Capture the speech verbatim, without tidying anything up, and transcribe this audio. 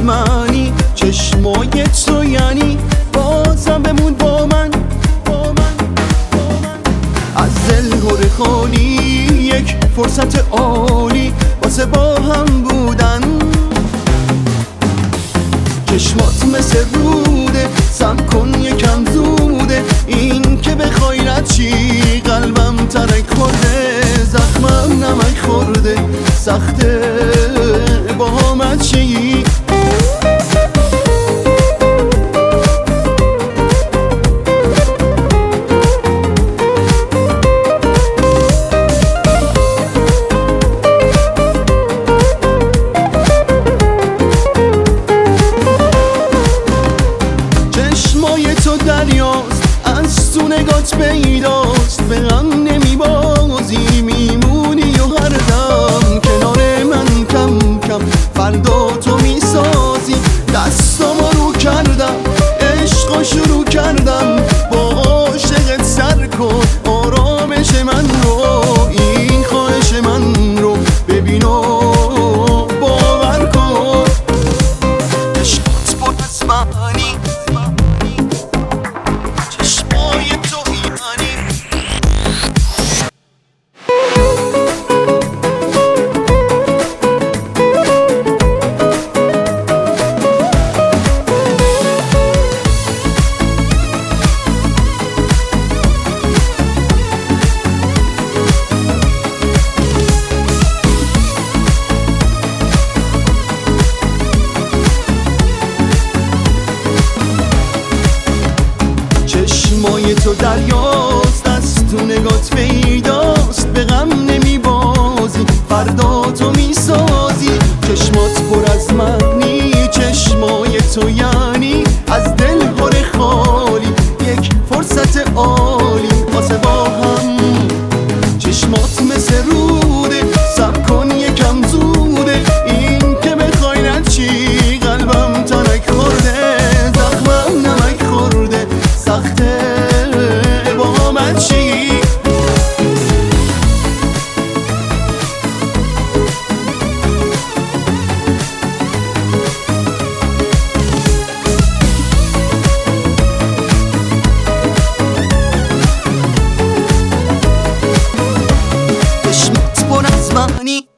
از منی، چشمای تو یعنی بازم بمون با من، با من، با من. از دل هر خالی یک فرصت عالی واسه با هم بودن. چشمات مثل روده، سم کن یکم زوده، این که بخوای رد چی قلبم ترک خورده، زخمم نمک خورده، سخته با همت چی. چشمای تو دریاست، از تو نگات پیداست، به غم نمیبازی میمونی و هر دم کنار من کم کم فردا تو میسازی. دستامو رو کردم، عشقو شروع کردم، با عاشقت سر کن آرامش من رو، این خواهش من رو ببین و باور کن. عشقت پر از معنی، چشمای تو ایمانی. چشمای تو دریاست، از تو نگات پیداست، به غم نمیبازی فردا تو میسازی. چشمات پر از معنی، چشمای تو یعنی از دل پر خالی یک فرصت عالی واسه با هم. چشمات مثل روده، سب کن یکم زوده، این که بخوای رد چی قلبم ترک خورده، زخمم نمک خورده، سخته با من چی. چشمت پر از معنی،